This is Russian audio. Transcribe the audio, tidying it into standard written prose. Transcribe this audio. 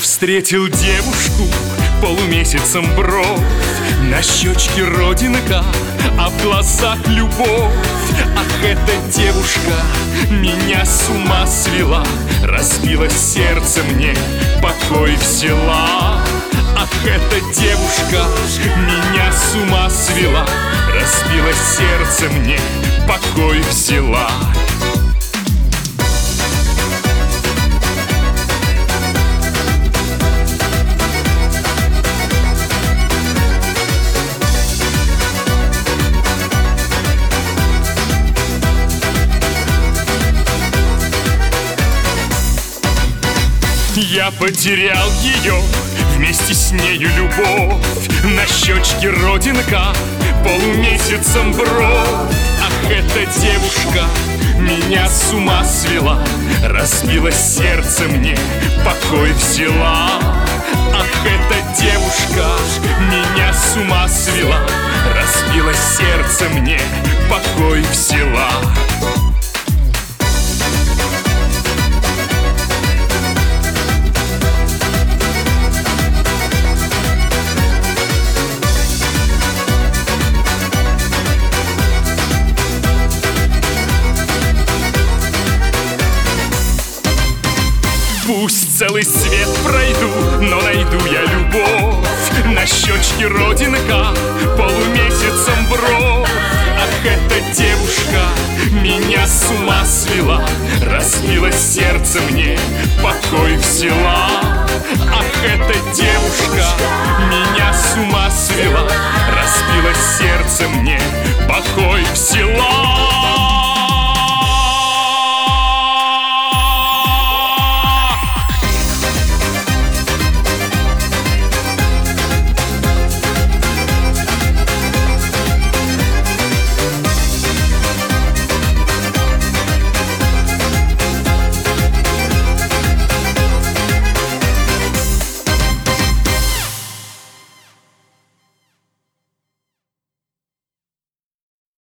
встретил девушку полумесяцем бровь, на щечке родинка, а в глазах любовь. Ах, эта девушка меня с ума свела, разбилось сердце мне, покой взяла. Ах, эта девушка меня с ума свела, разбилось сердце мне, покой взяла. Я потерял ее, вместе с нею любовь, на щечке родинка, полумесяцем бровь. Ах, эта девушка меня с ума свела, разбилось сердце мне, покой взяла. Ах, эта девушка меня с ума свела, разбилось сердце мне, покой взяла. Пусть целый свет пройду, но найду я любовь, на щечке родинка, полумесяцем бровь. Ах, эта девушка меня с ума свела, разбилось сердце мне, покой взяла. Ах, эта девушка меня с ума свела, разбилось сердце мне, покой взяла.